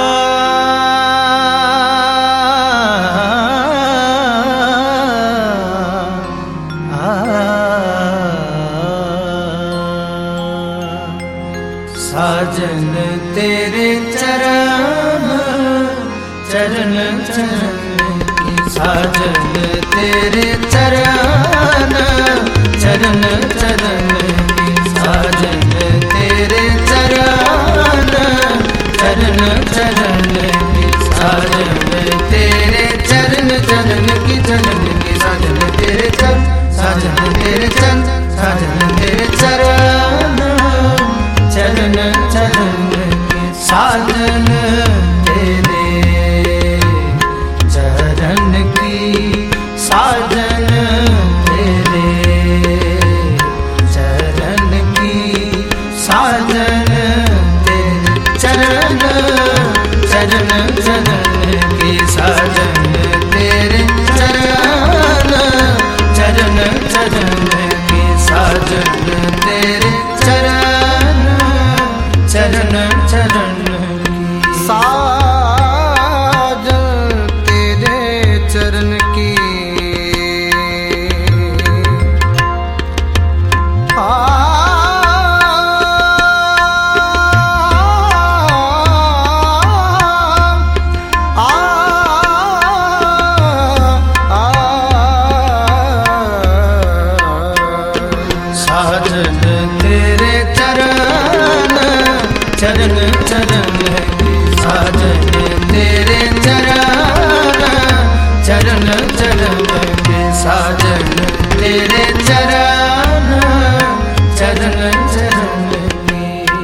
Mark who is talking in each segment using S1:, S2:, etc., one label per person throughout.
S1: साजन तेरे चरण चरण चरण की साजन तेरे चरण चरण चरण की साजन तेरे चरण चरण चरण की साजन तेरे चरण चरण की चरण की साजन तेरे चरण साजन तेरे चरण साजन तेरे चरण चरण चरण की साजन तेरे चरण की साजन तेरे चरण की साजन तेरे चरण चरण चरण की साजन तेरे चरण चरण चरण की साजन तेरे चरण चरण चरण
S2: साजन तेरे चरण की
S1: साजन तेरे चरण चरण चरण की साजन तेरे चरण चरण चरण की साजन तेरे चरण चरण चरण की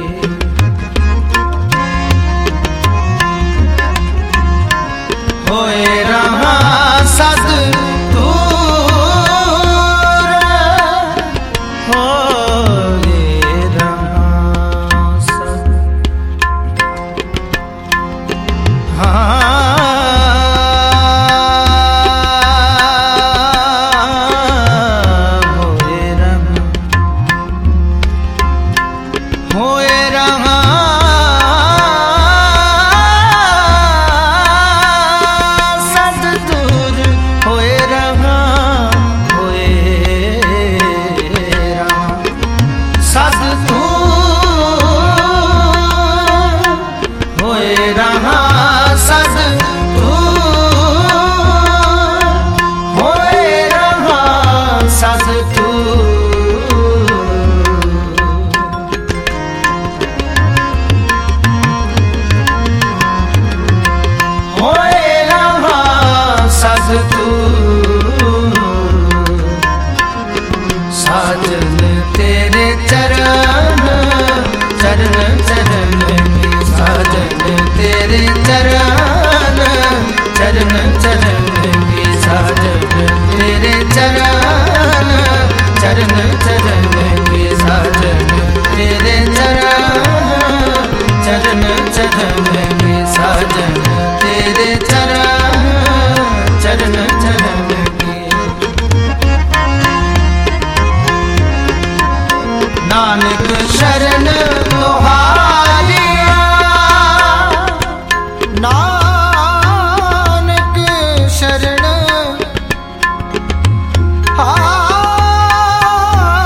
S1: होए रहा सद साजन तेरे चरण चरण चरण की साजन तेरे चरण चरण चरण की साजन तेरे चरण चरण चरण की साजन तेरे चरण चरण चरण की साजन तेरे चरण चरण चरण नानक शरण तुम्हारिया
S2: नानक शरण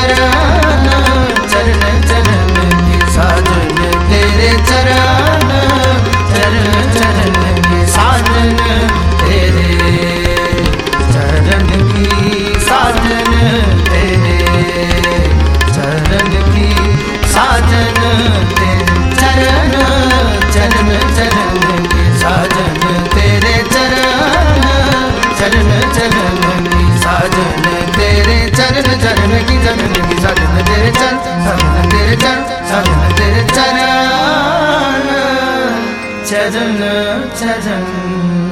S1: चरण चरण चरण की साजन तेरे चरण चरण चरण की साजन तेरे चरण की साजन तेरे चरण की साजन तेरे चरण चरण चरण की साजन तेरे चरण चरण चरण की साजन तेरे चरण चरण की चरण की साजन तेरे चरण साजन तेरे चरण साजन तेरे चरण चरण चरण